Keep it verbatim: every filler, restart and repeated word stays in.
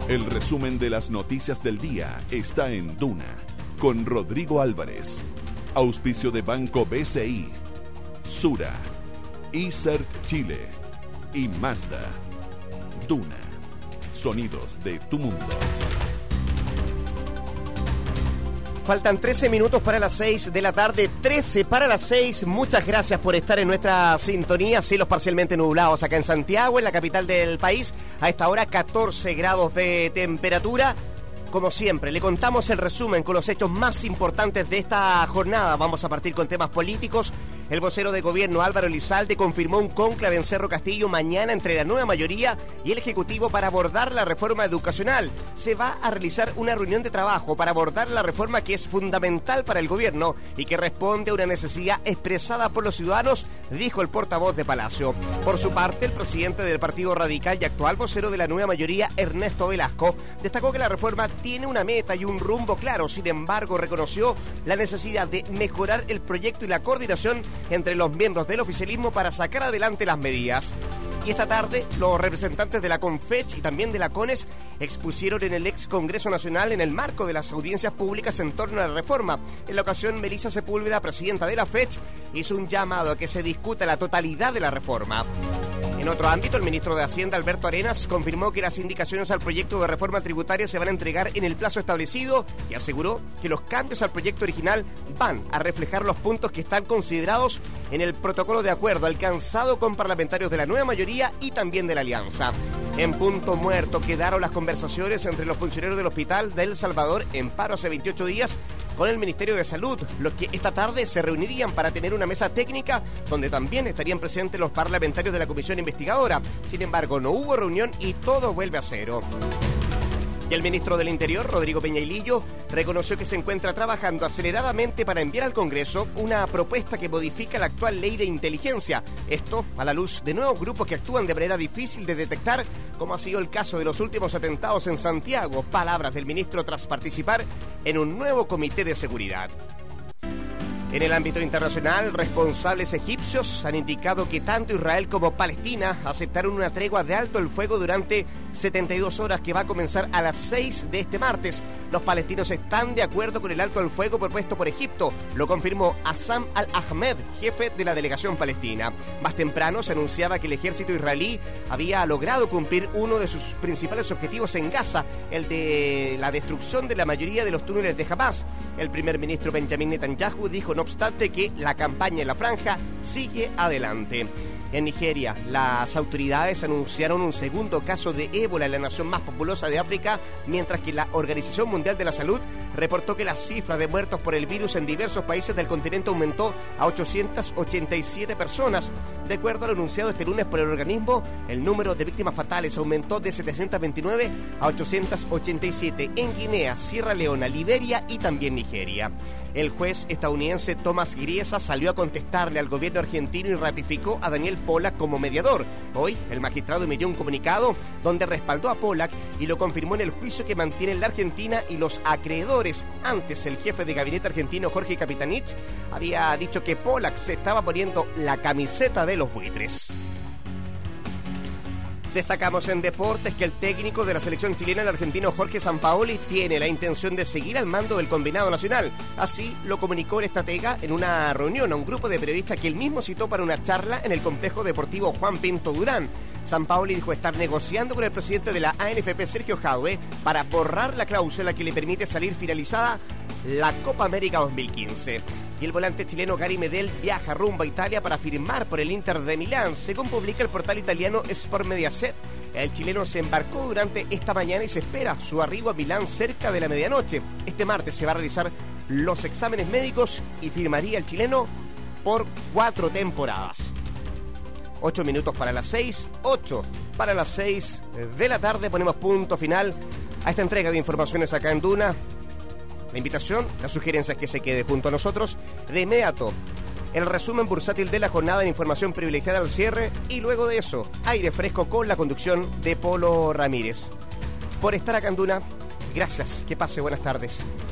El resumen de las noticias del día está en Duna, con Rodrigo Álvarez. Auspicio de Banco B C I, Sura, ICERT Chile y Mazda. Duna, sonidos de tu mundo. Faltan trece minutos para las seis de la tarde, trece para las seis. Muchas gracias por estar en nuestra sintonía. Cielos parcialmente nublados acá en Santiago, en la capital del país. A esta hora catorce grados de temperatura. Como siempre, le contamos el resumen con los hechos más importantes de esta jornada. Vamos a partir con temas políticos. El vocero de gobierno Álvaro Elizalde confirmó un cónclave en Cerro Castillo mañana entre la nueva mayoría y el Ejecutivo para abordar la reforma educacional. Se va a realizar una reunión de trabajo para abordar la reforma que es fundamental para el gobierno y que responde a una necesidad expresada por los ciudadanos, dijo el portavoz de Palacio. Por su parte, el presidente del Partido Radical y actual vocero de la nueva mayoría, Ernesto Velasco, destacó que la reforma tiene una meta y un rumbo claro. Sin embargo, reconoció la necesidad de mejorar el proyecto y la coordinación entre los miembros del oficialismo para sacar adelante las medidas. Y esta tarde, los representantes de la CONFECH y también de la CONES expusieron en el ex Congreso Nacional en el marco de las audiencias públicas en torno a la reforma. En la ocasión, Melissa Sepúlveda, presidenta de la FECH, hizo un llamado a que se discuta la totalidad de la reforma. En otro ámbito, el ministro de Hacienda, Alberto Arenas, confirmó que las indicaciones al proyecto de reforma tributaria se van a entregar en el plazo establecido y aseguró que los cambios al proyecto original van a reflejar los puntos que están considerados en el protocolo de acuerdo alcanzado con parlamentarios de la nueva mayoría y también de la Alianza. En punto muerto quedaron las conversaciones entre los funcionarios del Hospital de El Salvador en paro hace veintiocho días con el Ministerio de Salud, los que esta tarde se reunirían para tener una mesa técnica donde también estarían presentes los parlamentarios de la Comisión Investigadora. Sin embargo, no hubo reunión y todo vuelve a cero. Y el ministro del Interior, Rodrigo Peñailillo, reconoció que se encuentra trabajando aceleradamente para enviar al Congreso una propuesta que modifica la actual ley de inteligencia. Esto a la luz de nuevos grupos que actúan de manera difícil de detectar, como ha sido el caso de los últimos atentados en Santiago. Palabras del ministro tras participar en un nuevo comité de seguridad. En el ámbito internacional, responsables egipcios han indicado que tanto Israel como Palestina aceptaron una tregua de alto el fuego durante setenta y dos horas que va a comenzar a las seis de este martes. Los palestinos están de acuerdo con el alto el fuego propuesto por Egipto, lo confirmó Hassam al-Ahmed, jefe de la delegación palestina. Más temprano se anunciaba que el ejército israelí había logrado cumplir uno de sus principales objetivos en Gaza, el de la destrucción de la mayoría de los túneles de Hamas. El primer ministro Benjamin Netanyahu dijo no obstante que la campaña en la franja sigue adelante. En Nigeria, las autoridades anunciaron un segundo caso de ébola en la nación más populosa de África, mientras que la Organización Mundial de la Salud reportó que la cifra de muertos por el virus en diversos países del continente aumentó a ochocientas ochenta y siete personas. De acuerdo a lo anunciado este lunes por el organismo, el número de víctimas fatales aumentó de setecientas veintinueve a ochocientas ochenta y siete en Guinea, Sierra Leona, Liberia y también Nigeria. El juez estadounidense Tomás Griesa salió a contestarle al gobierno argentino y ratificó a Daniel Pollack como mediador. Hoy, el magistrado emitió un comunicado donde respaldó a Pollack y lo confirmó en el juicio que mantienen la Argentina y los acreedores. Antes, el jefe de gabinete argentino, Jorge Capitanich, había dicho que Pollack se estaba poniendo la camiseta de los buitres. Destacamos en deportes que el técnico de la selección chilena, el argentino Jorge Sampaoli, tiene la intención de seguir al mando del combinado nacional. Así lo comunicó el estratega en una reunión a un grupo de periodistas que él mismo citó para una charla en el complejo deportivo Juan Pinto Durán. Sampaoli dijo estar negociando con el presidente de la A N F P, Sergio Jadue, para borrar la cláusula que le permite salir finalizada la Copa América dos mil quince. Y el volante chileno Gary Medel viaja rumbo a Italia para firmar por el Inter de Milán. Según publica el portal italiano Sport Mediaset, el chileno se embarcó durante esta mañana y se espera su arribo a Milán cerca de la medianoche. Este martes se va a realizar los exámenes médicos y firmaría el chileno por cuatro temporadas. Ocho minutos para las seis, ocho para las seis de la tarde. Ponemos punto final a esta entrega de informaciones acá en Duna. La invitación, la sugerencia es que se quede junto a nosotros. De inmediato, el resumen bursátil de la jornada en información privilegiada al cierre y luego de eso, aire fresco con la conducción de Polo Ramírez. Por estar acá en Duna, gracias, que pase buenas tardes.